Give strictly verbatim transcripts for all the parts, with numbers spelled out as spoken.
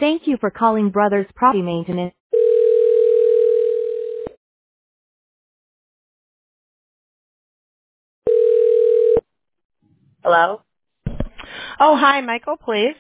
Thank you for calling Brothers Property Maintenance. Hello? Oh, hi, Michael, please.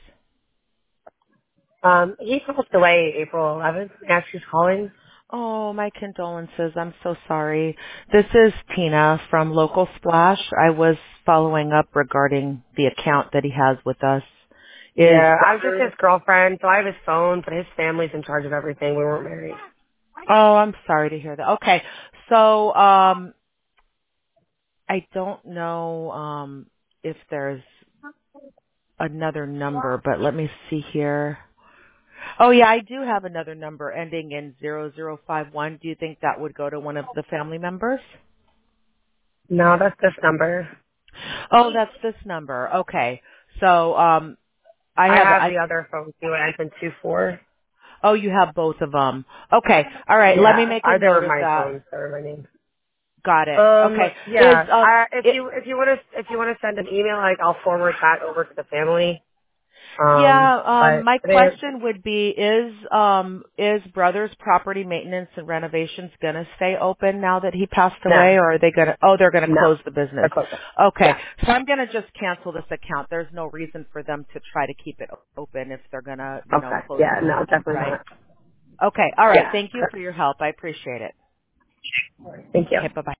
Um, he passed away April eleventh. Ask who's calling. Oh, my condolences. I'm so sorry. This is Tina from Local Splash. I was following up regarding the account that he has with us. Is Yeah, I was just Brothers? his girlfriend, so I have his phone, but his family's in charge of everything. We weren't married. Oh, I'm sorry to hear that. Okay. So, um, I don't know, um, if there's another number, but let me see here. Oh yeah, I do have another number ending in zero zero five one. Do you think that would go to one of the family members? No, that's this number. Oh, that's this number. Okay. So, um, I I have, have I, the other phone too. It ends in two four. oh, you have both of them. Okay. All right. Let me Yeah, make a I, they were note of my that. phones. They were my name. Got it. Um, Okay. Is, yeah. um, I, if it, you if you want to if you want to send an email, like I'll forward that over to the family. Um, yeah, um, but my they question would be, is, um, is Brothers Property Maintenance and Renovations gonna stay open now that he passed no away, or are they gonna, oh, they're gonna no close the they're business? closing. Okay. Yeah. So I'm gonna just cancel this account. There's no reason for them to try to keep it open if they're gonna, you know, Okay. close Yeah. the No, business, definitely right? not. Okay. All right. Yeah. Thank you for your help. I appreciate it. Thank you. Okay. Bye-bye.